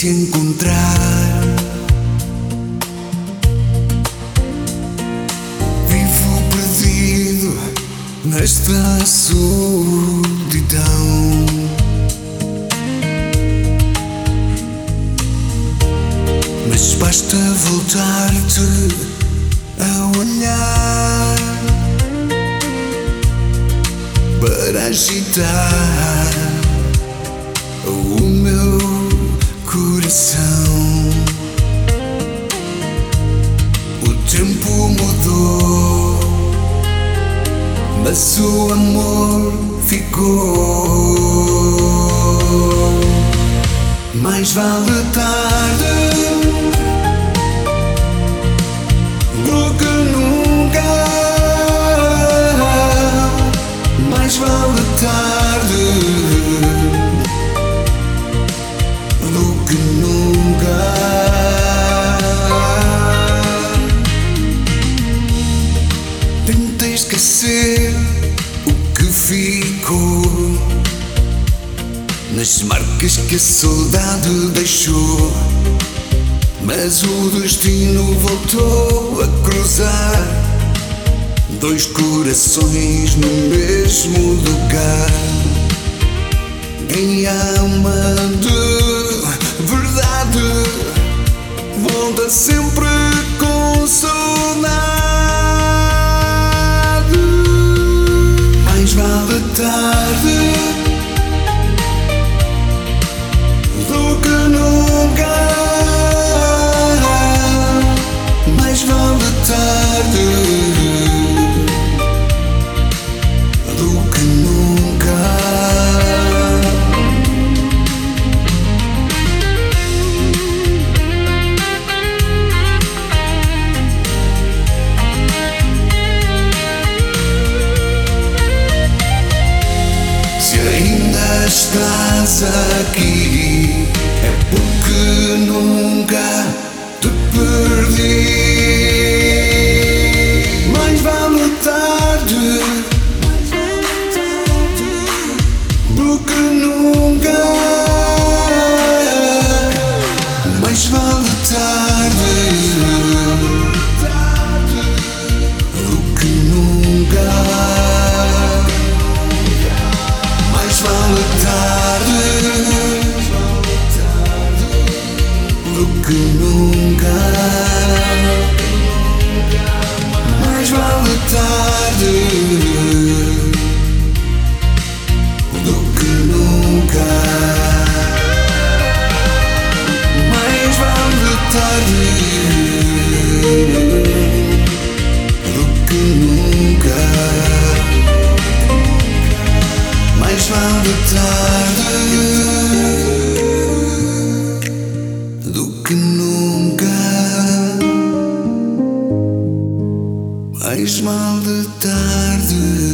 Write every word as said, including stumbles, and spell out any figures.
se encontrar. Vivo perdido nesta solidão. Mas basta voltar-te a olhar para agitar o meu coração. O tempo mudou, mas o amor ficou. Mais vale tarde do que nunca. Mais vale tarde do que nunca. Tentei esquecer o que ficou nas marcas que a saudade deixou, mas o destino voltou a cruzar dois corações no mesmo lugar. Quem ama de verdade volta sempre com saudade. Mais vale tarde do que nunca. Mais vale tarde do que nunca. Se ainda estás aqui é porque nunca te perdi. Mais vale tarde do que nunca. Mais vale tarde do que nunca. Mais vale tarde do que nunca. Mais vale tarde do que nunca. Mais vale tarde do que nunca. Mais vale tarde do que nunca. Mais vale tarde.